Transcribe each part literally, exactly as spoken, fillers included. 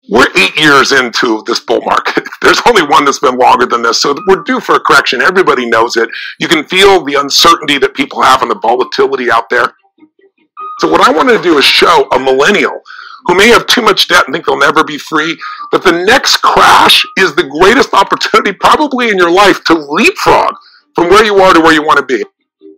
We're eight years into this bull market. There's only one that's been longer than this, so we're due for a correction. Everybody knows it. You can feel the uncertainty that people have and the volatility out there. So what I wanted to do is show a millennial who may have too much debt and think they'll never be free, that the next crash is the greatest opportunity probably in your life to leapfrog from where you are to where you want to be.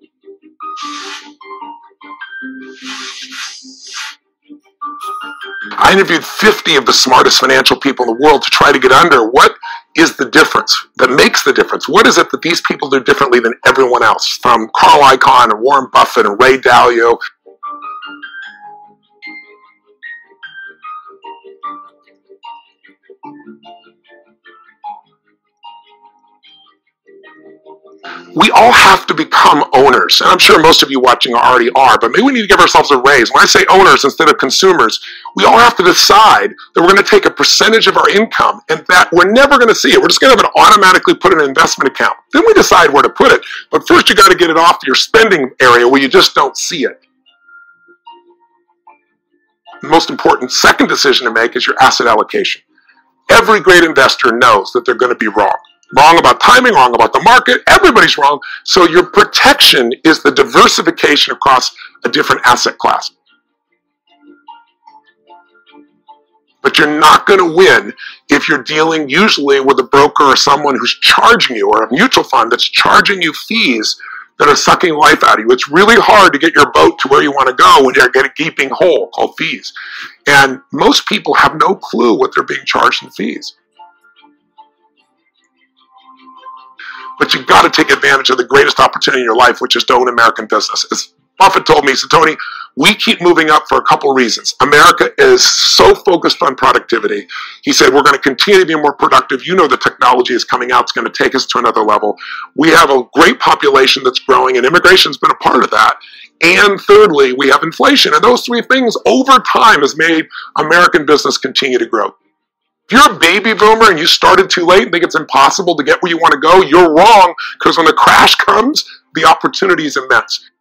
I interviewed fifty of the smartest financial people in the world to try to get under what is the difference that makes the difference. What is it that these people do differently than everyone else? From Carl Icahn and Warren Buffett and Ray Dalio. We all have to become owners. And I'm sure most of you watching already are, but maybe we need to give ourselves a raise. When I say owners instead of consumers, we all have to decide that we're going to take a percentage of our income and that we're never going to see it. We're just going to have it automatically put in an investment account. Then we decide where to put it. But first you got to get it off your spending area where you just don't see it. The most important second decision to make is your asset allocation. Every great investor knows that they're going to be wrong. Wrong about timing, wrong about the market, everybody's wrong. So your protection is the diversification across a different asset class. But you're not going to win if you're dealing usually with a broker or someone who's charging you, or a mutual fund that's charging you fees that are sucking life out of you. It's really hard to get your boat to where you want to go when you get a gaping hole called fees. And most people have no clue what they're being charged in fees. But you've got to take advantage of the greatest opportunity in your life, which is to own American business. As Buffett told me, he said, Tony, we keep moving up for a couple reasons. America is so focused on productivity. He said, we're going to continue to be more productive. You know the technology is coming out. It's going to take us to another level. We have a great population that's growing, and immigration's been a part of that. And thirdly, we have inflation. And those three things over time has made American business continue to grow. If you're a baby boomer and you started too late and think it's impossible to get where you want to go, you're wrong, because when the crash comes, the opportunity is immense.